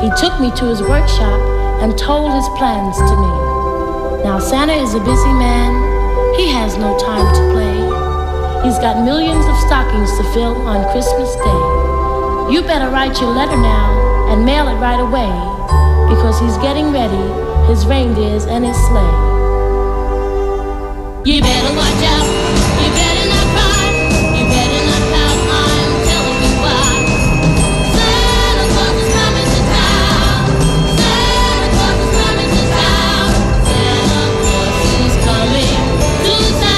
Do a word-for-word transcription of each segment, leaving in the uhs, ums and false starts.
He took me to his workshop and told his plans to me. Now Santa is a busy man. He has no time to play. He's got millions of stockings to fill on Christmas Day. You better write your letter now and mail it right away, because he's getting ready, his reindeers and his sleigh. You better watch out. You better not cry. You better not pout. I'm telling you why. Santa Claus is coming to town. Santa Claus is coming to town. Santa Claus is coming to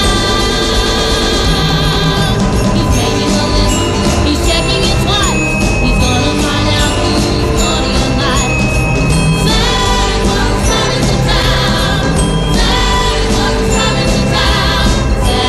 town. He's making a list. He's checking it twice. He's gonna find out who's naughty or nice. Santa Claus is coming to town. Santa Claus is coming to town.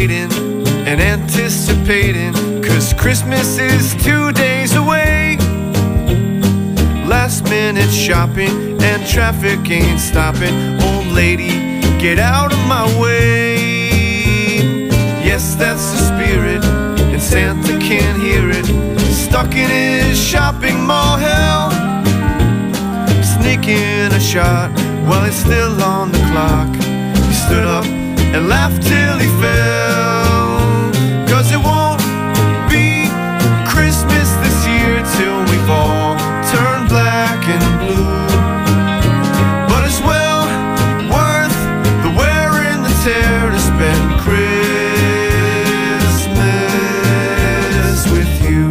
waiting and anticipating, 'cause Christmas is two days away. Last minute shopping and traffic ain't stopping. Old lady, get out of my way. Yes, that's the spirit, and Santa can't hear it. Stuck in his shopping mall hell, sneaking a shot while it's still on the clock. He stood up and laughed till he fell, 'cause it won't be Christmas this year till we've all turned black and blue. But it's well worth the wear and the tear to spend Christmas with you.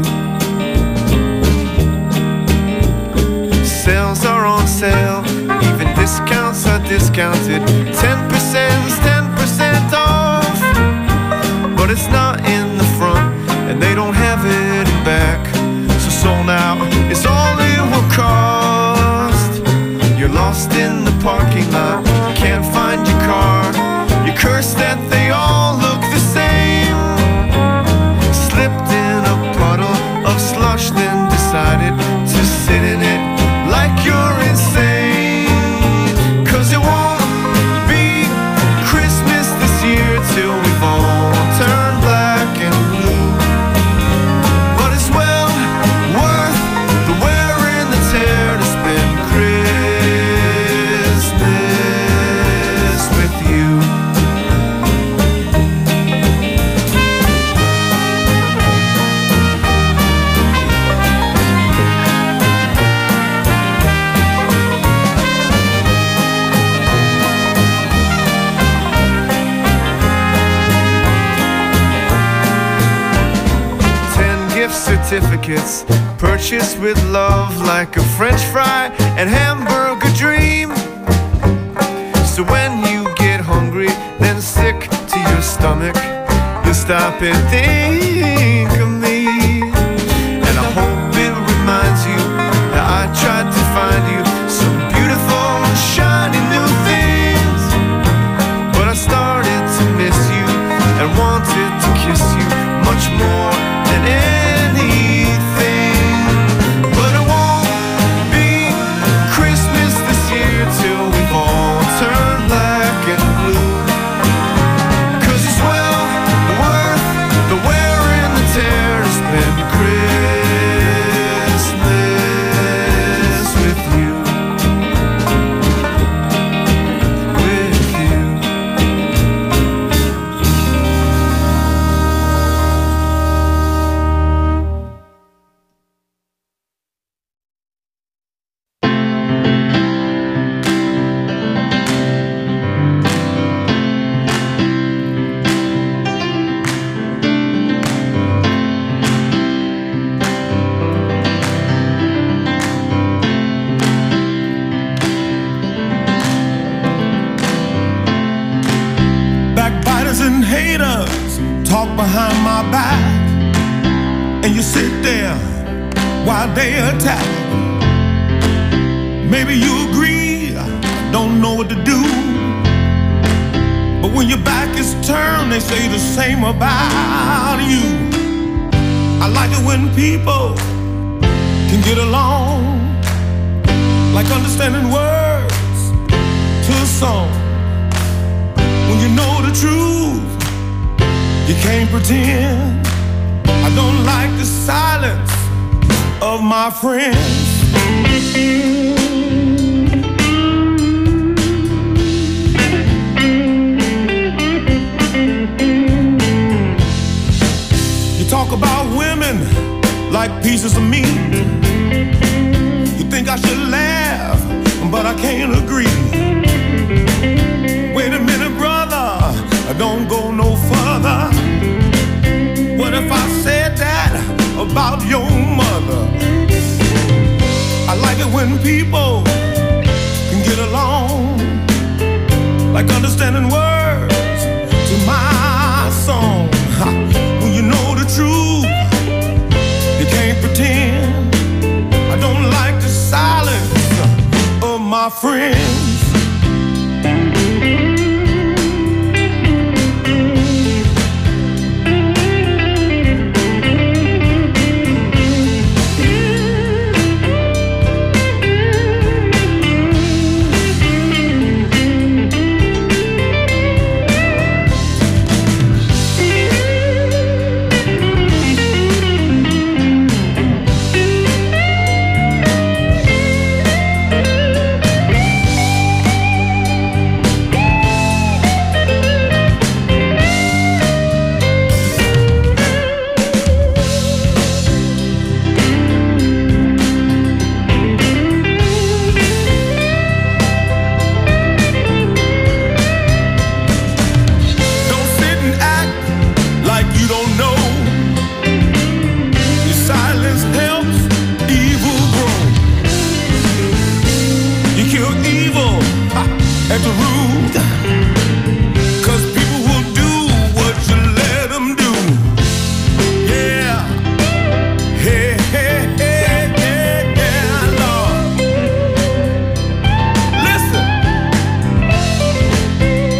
Sales are on sale, even discounts are discounted. ten percent's ten percent off, but it's not in the front and they don't have it in back. So sold out is all it will cost. You're lost in the parking lot, can't find your car. You curse that they all look the same. Slipped in a puddle of slush, then decided to sit in it like you're insane. 'Cause it won't be Christmas this year till we've all turned black and blue. But it's well worth the wear and the tear to spend Christmas with you. Certificates purchased with love, like a French fry and hamburger dream. So when you get hungry, then sick to your stomach, you stop and think of me. And I hope it reminds you that I tried to find you some beautiful, shiny new things. But I started to miss you and wanted to kiss you much more than anything. But it won't be Christmas this year till we've all turned black and blue. 'Cause it's well worth the wear and the tear to spend Christmas with you. With you. Backbiters and haters talk behind my back, and you sit there while they attack. Maybe you agree, I don't know what to do, but when your back is turned, they say the same about you. I like it when people can get along, like understanding words to a song. When you know the truth, you can't pretend. I don't like the silence of my friends. You talk about women like pieces of meat. You think I should laugh, but I can't agree. Wait a minute, brother, don't go no further. What if I said that about your mother? I like it when people can get along, like understanding words to my song. When you know the truth, you can't pretend. I don't like the silence of my friends.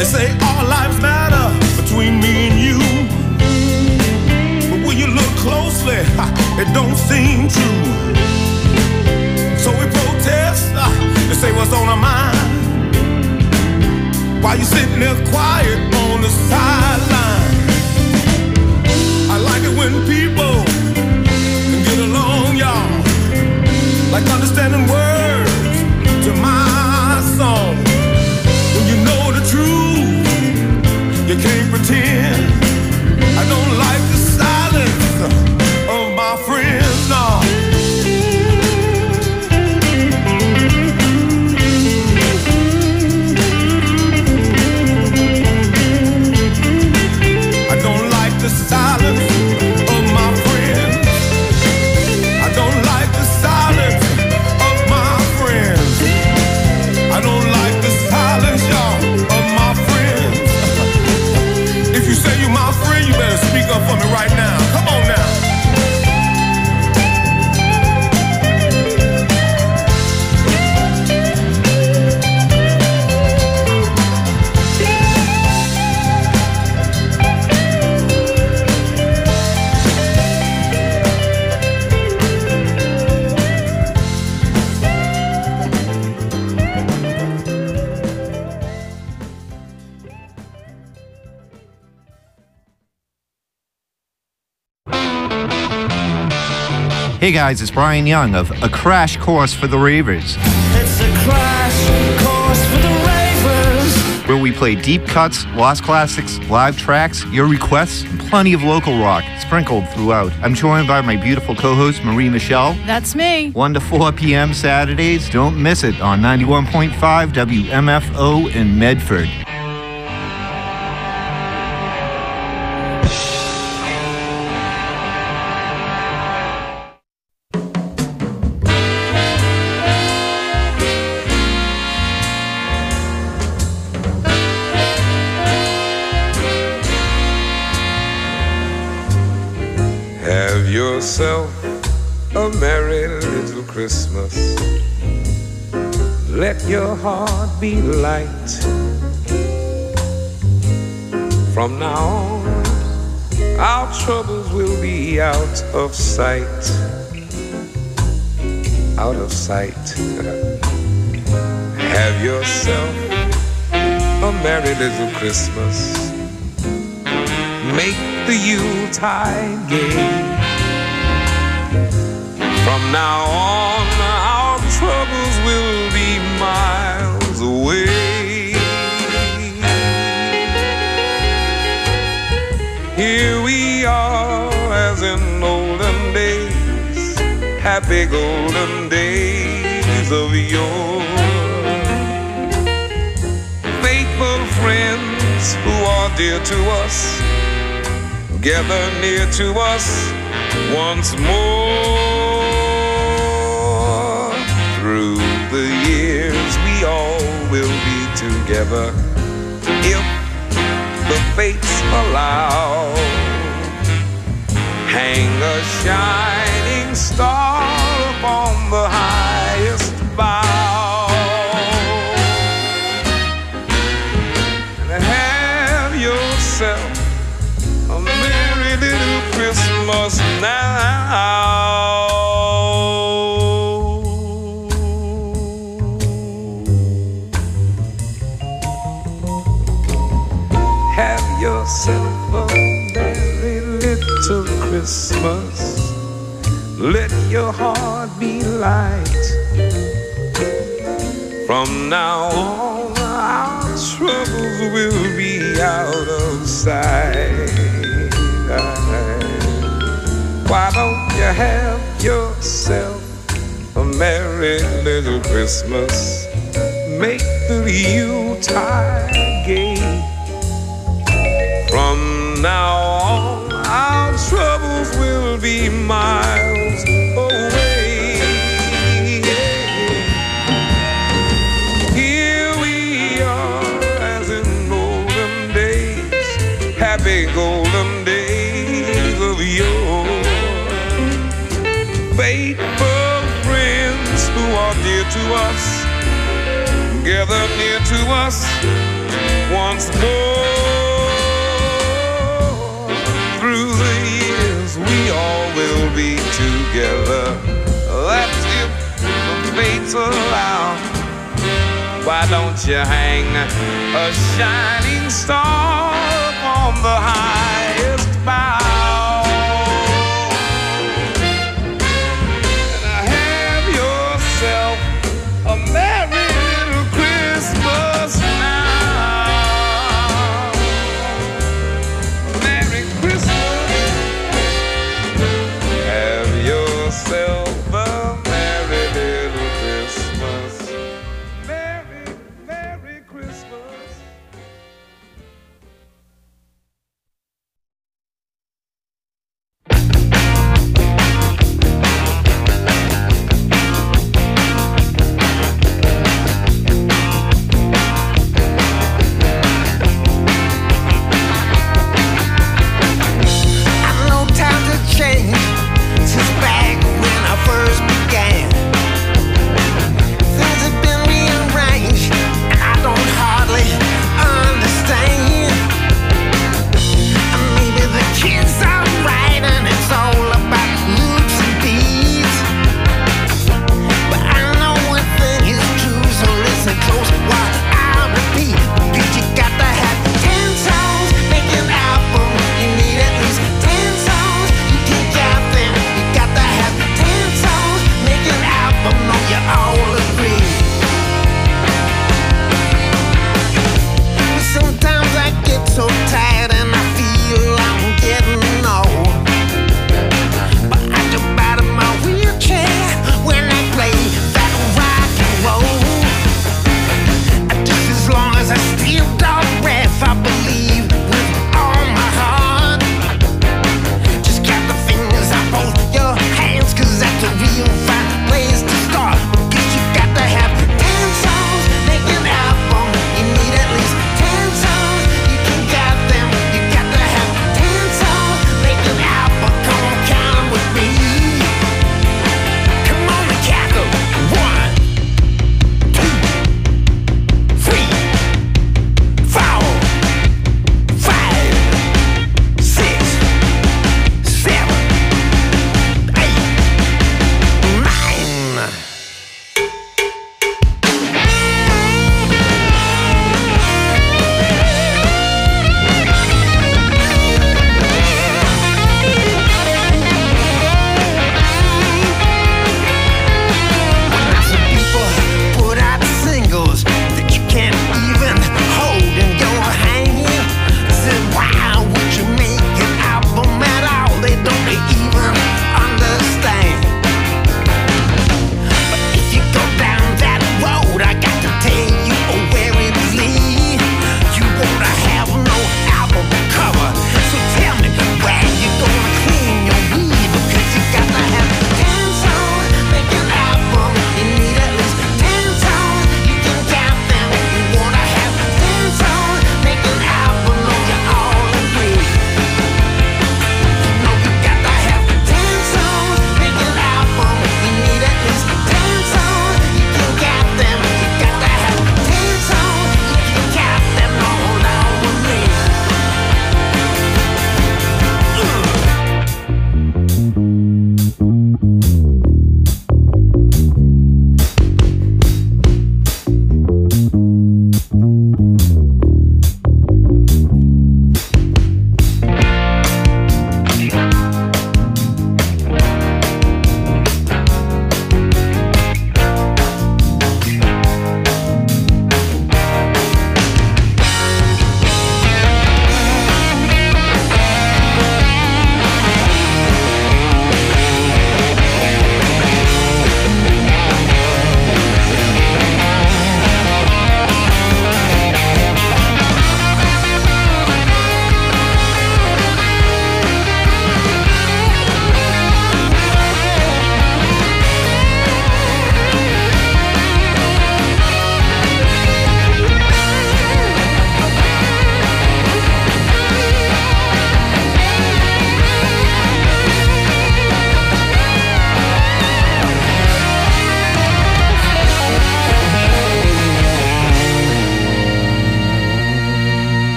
They say all lives matter between me and you, but when you look closely, it don't seem true. So we protest and say what's on our mind, while you sitting there quiet on the sideline. I like it when people can get along, y'all, like understanding words to my song. When you know the truth, you can't pretend. I don't like the silence of my friends, no. I don't like the silence of my friends. I don't like the silence of my friends. I don't like the silence, y'all, of my friends. If you say you're my friend, you better speak up for me right now. Come on now. Hey guys, it's Brian Young of A Crash Course for the Ravers. It's a crash course for the ravers, where we play deep cuts, lost classics, live tracks, your requests, and plenty of local rock sprinkled throughout. I'm joined by my beautiful co-host, Marie Michelle. That's me. one to four p.m. Saturdays. Don't miss it on ninety-one point five W M F O in Medford. Yourself a merry little Christmas. Let your heart be light. From now on, our troubles will be out of sight. Out of sight. Have yourself a merry little Christmas. Make the Yuletide gay. From now on, our troubles will be miles away. Here we are as in olden days, happy golden days of yore. Faithful friends who are dear to us, gather near to us once more. Through the years we all will be together, if the fates allow. Hang a shining star upon the highest bough, and have yourself a merry little Christmas now. Have yourself a merry little Christmas. Let your heart be light. From now on, our troubles will be out of sight. Why don't you have yourself a merry little Christmas? Make the Yuletide gay. From now on, our troubles will be miles away. Here we are as in olden days, happy golden days of yore. Faithful friends who are dear to us, gather near to us once more. Through the years we all will be together. That's if the fates allow. Why don't you hang a shining star on the highest bough? A merry little Christmas now. Merry Christmas. Have yourself a merry little Christmas. Merry, Merry Christmas.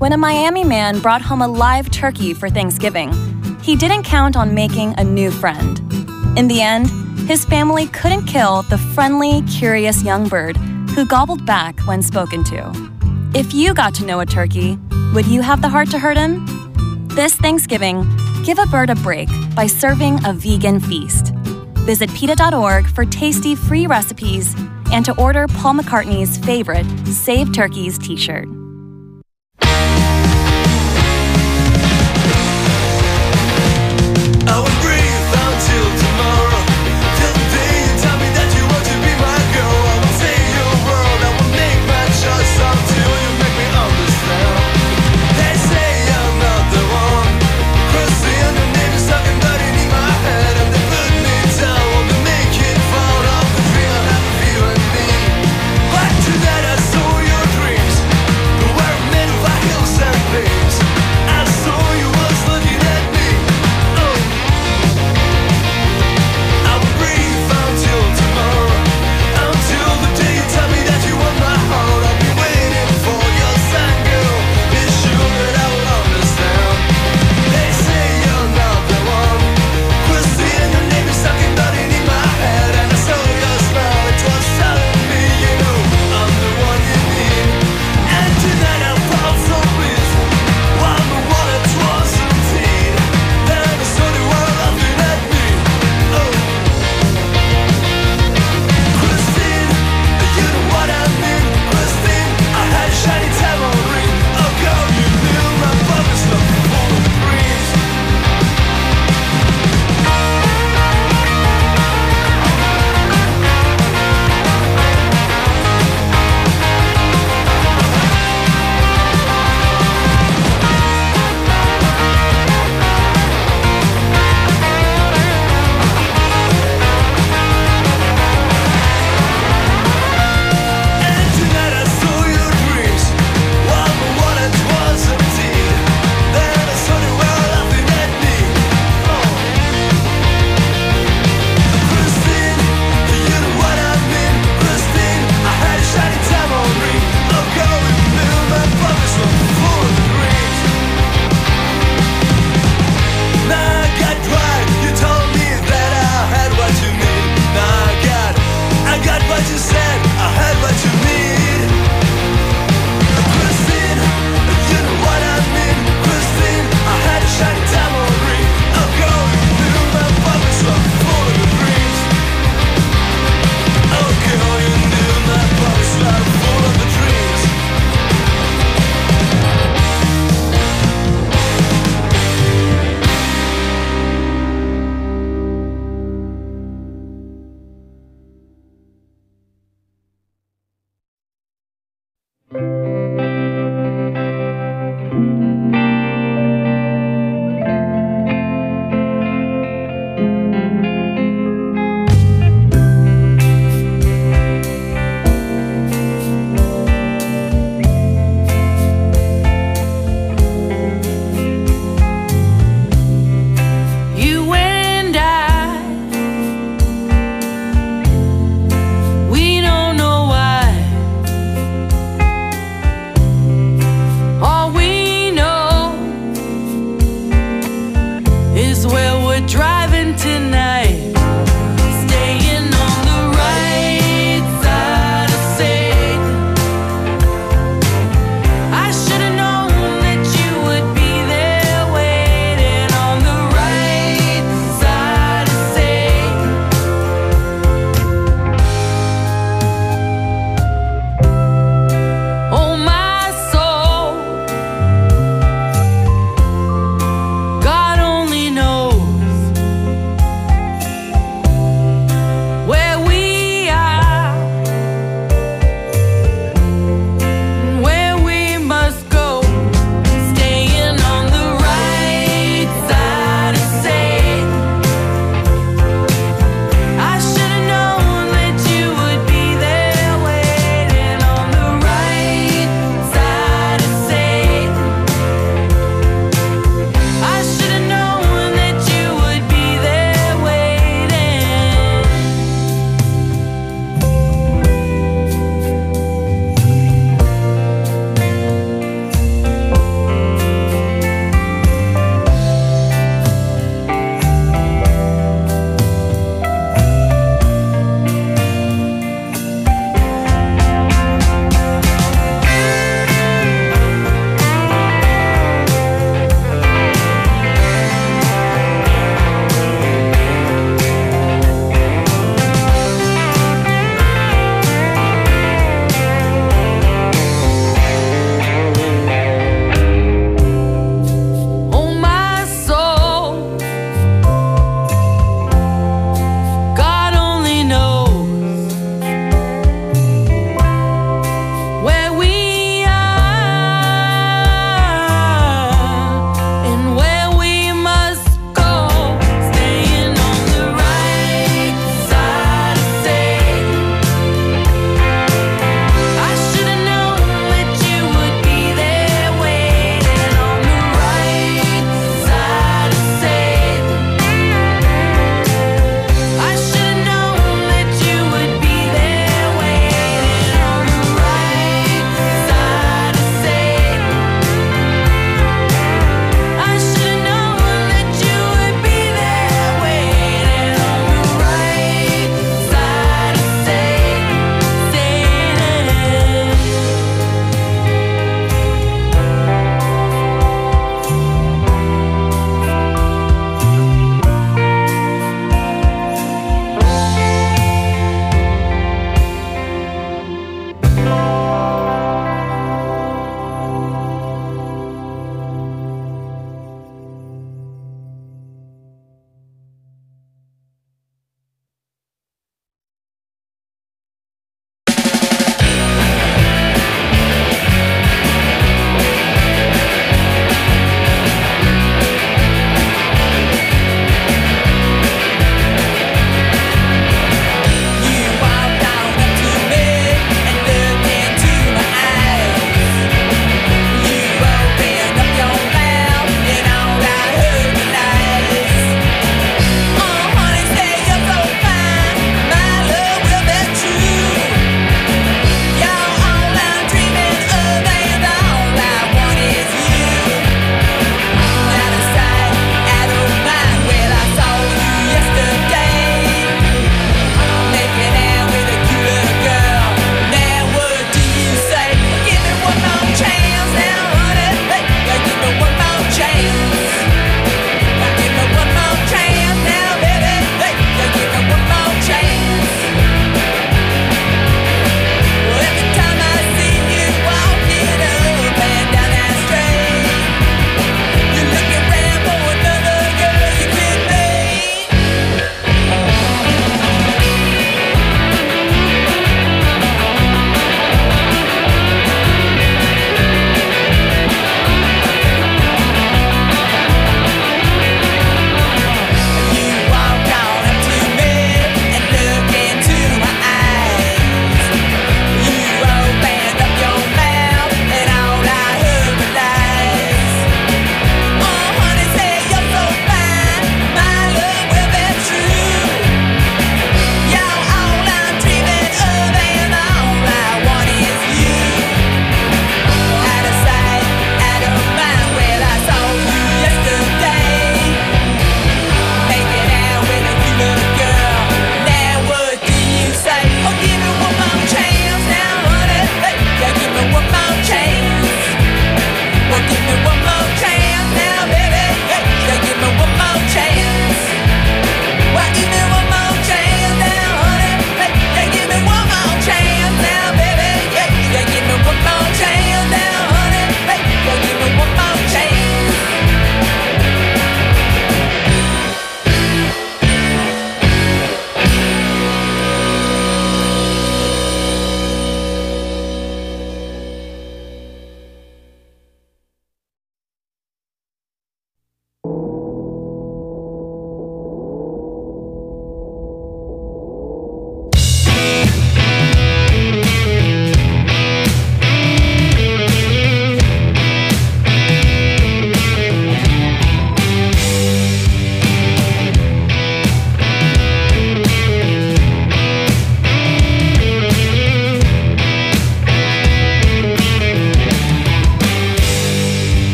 When a Miami man brought home a live turkey for Thanksgiving, he didn't count on making a new friend. In the end, his family couldn't kill the friendly, curious young bird who gobbled back when spoken to. If you got to know a turkey, would you have the heart to hurt him? This Thanksgiving, give a bird a break by serving a vegan feast. Visit PETA dot org for tasty free recipes and to order Paul McCartney's favorite Save Turkeys t-shirt. I will breathe until tomorrow. Till the day you tell me that you want to be my girl. I will say your word, I will make my choice until you make me understand. They say I'm not the one. Crossing your name is stuck and burning in my head. And they put me down, want to make it fun of the dream I have of you and me. But tonight I saw your dreams.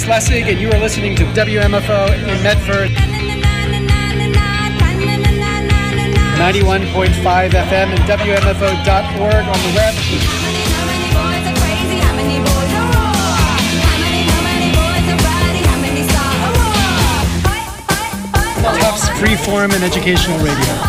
Lance Lessig, and you are listening to W M F O in Medford. ninety-one point five F M and W M F O dot org on the web. Tufts Freeform and Educational Radio.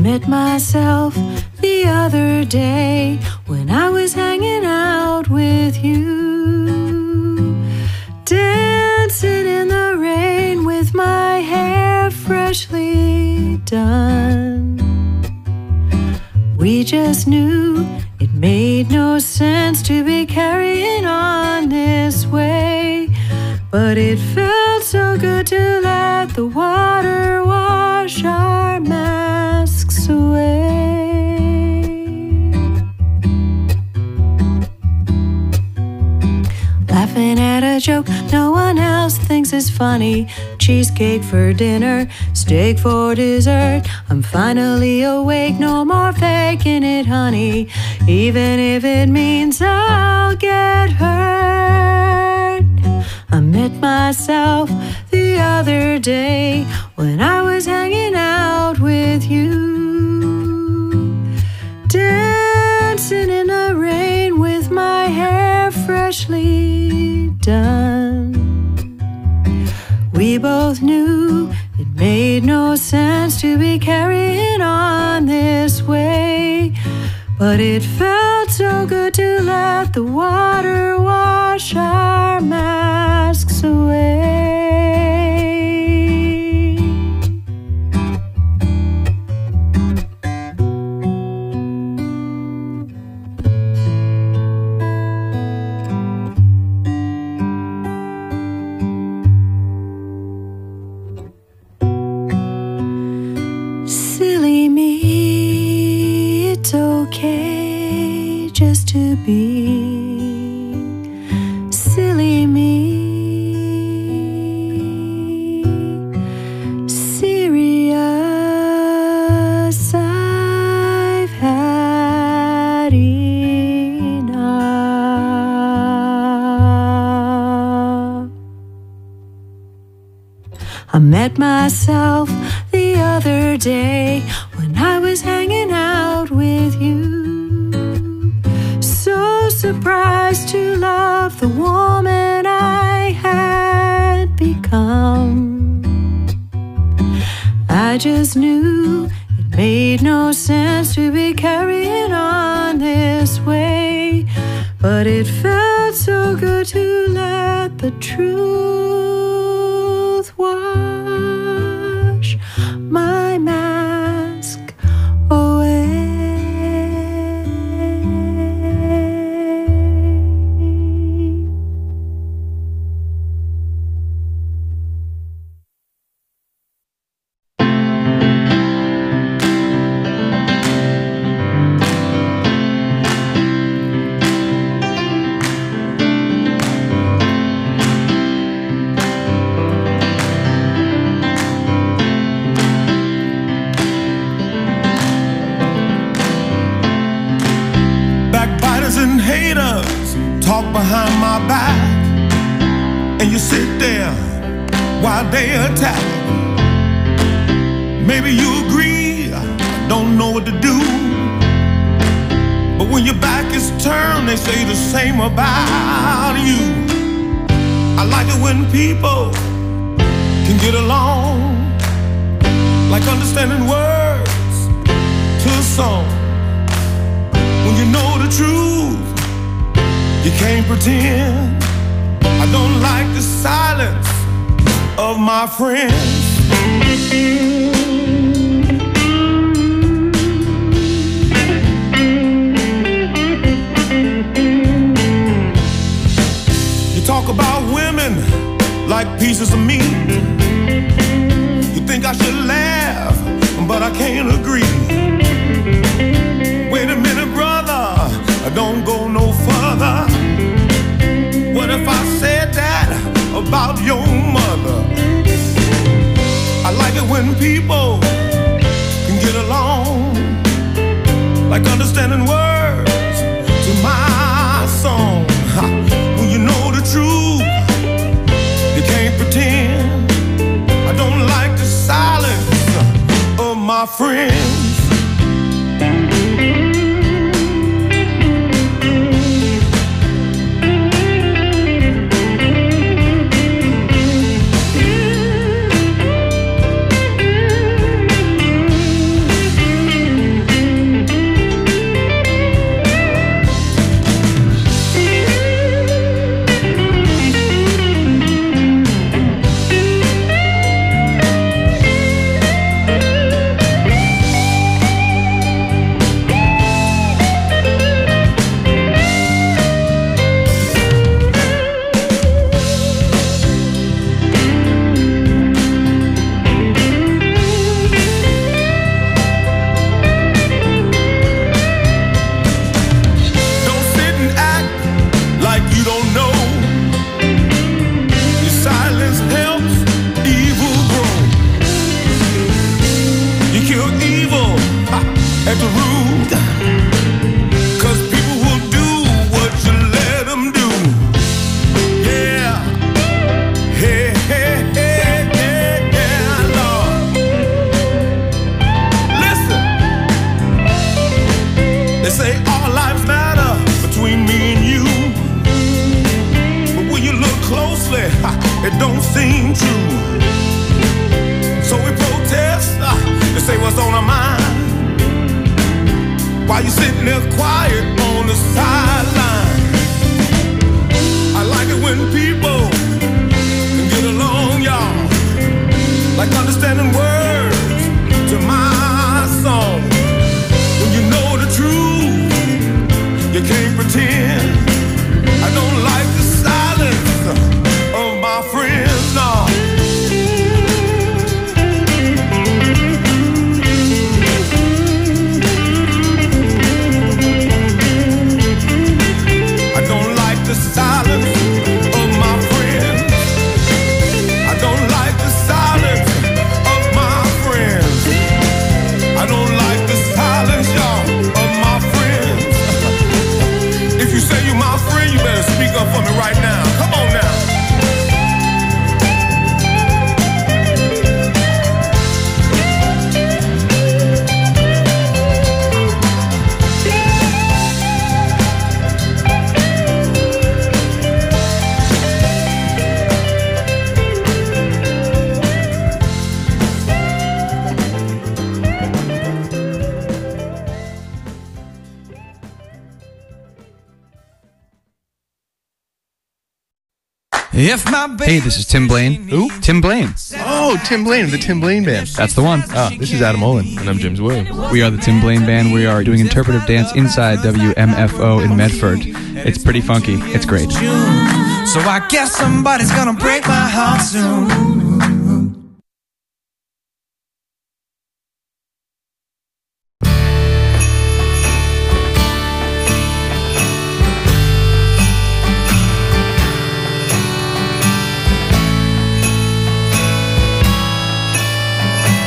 met myself the other day when I was hanging out with you, dancing in the rain with my hair freshly done. We just knew it made no sense to be carrying on this way, but it felt so good to let the water wash our masks away. Laughing at a joke no one else thinks is funny. Cheesecake for dinner, steak for dessert. I'm finally awake, no more faking it, honey, even if it means I'll get hurt. I met myself the other day when I was hanging out with you, dancing in the rain with my hair freshly done. We both knew it made no sense to be carrying on this way, but it felt so good to let the water wash our masks away. Silly me, it's okay just to be silly me. Serious, I've had enough. I met myself the other day when I was hanging out with you, so surprised to love the woman I had become. I just knew it made no sense to be carrying on this way, but it felt so good to let the truth wash my mask away. And haters talk behind my back, and you sit there while they attack. Maybe you agree, I don't know what to do, but when your back is turned, they say the same about you. I like it when people can get along, like understanding words to a song. When you know the truth, you can't pretend. I don't like the silence of my friends. You talk about women like pieces of meat. You think I should laugh, but I can't agree. Wait a minute, brother, don't go no further. What if I said that about your mother? I like it when people can get along, like understanding words to my song. When you know the truth, you can't pretend. I don't like the silence of my friends. understanding words to my song. When you know the truth, you can't pretend. I don't like the silence of my friends, no. I don't like the silence of my friends. I don't like the silence of my friends. I don't like the silence, y'all, of my friends. If you say you're my friend, you better speak up for me right now. Come on now. If my Hey, this is Tim Blaine. Who? Tim Blaine. Oh, Tim Blaine of the Tim Blaine Band. That's the one. Ah, this is Adam Olin. And I'm James Williams. We are the Tim Blaine Band. We are doing interpretive dance inside W M F O in Medford. It's pretty funky. It's great. So I guess somebody's gonna break my heart soon.